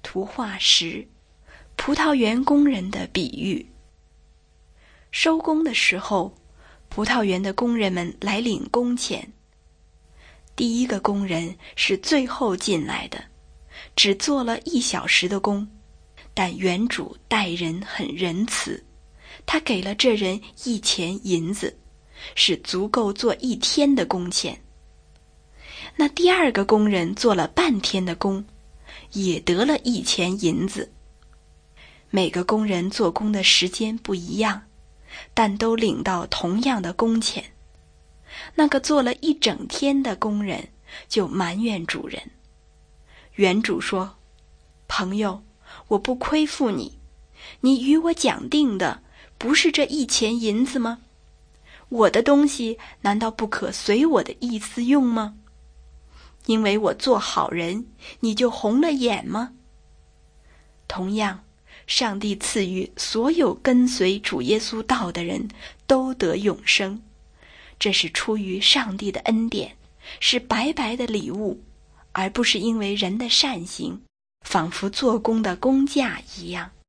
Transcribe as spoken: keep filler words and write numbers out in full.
图画十，葡萄园工人的比喻。收工的时候，葡萄园的工人们来领工钱。第一个工人是最后进来的，只做了一小时的工，但园主待人很仁慈，他给了这人一钱银子，是足够做一天的工钱。那第二个工人做了半天的工，也得了一钱银子。每个工人做工的时间不一样，但都领到同样的工钱。那个做了一整天的工人就埋怨主人。园主说：朋友，我不亏负你，你与我讲定的不是这一钱银子吗？我的东西难道不可随我的意思用吗？因为我做好人，你就红了眼吗？同样，上帝赐予所有跟随主耶稣道的人都得永生，这是出于上帝的恩典，是白白的礼物，而不是因为人的善行，仿佛做工的工价一样。